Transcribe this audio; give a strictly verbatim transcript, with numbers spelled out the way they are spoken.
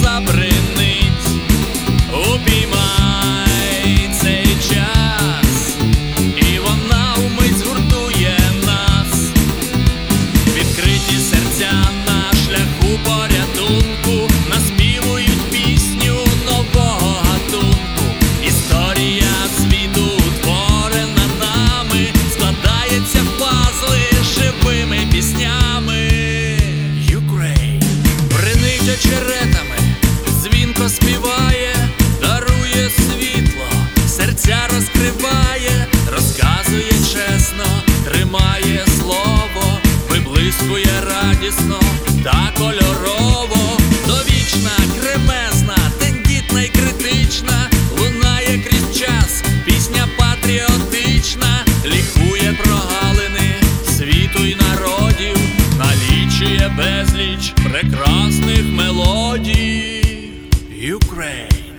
забринить. Упіймай цей час, і вона вмить згуртує нас. Відкриті серця на шляху порятунку, наспівують пісню нового гатунку. Історія світу творена нами, складається в пазли живими піснями. Ukraine бринить очеретами, дзвінко співає, дарує світло, серця розкриває, розказує чесно, тримає слово, виблискує радісно та кольорово. Довічна, кремезна, тендітна й критична, лунає крізь час, пісня патріотична, лікує прогалини світу й народів, налічує безліч прекрасних мелодій. Ukraine.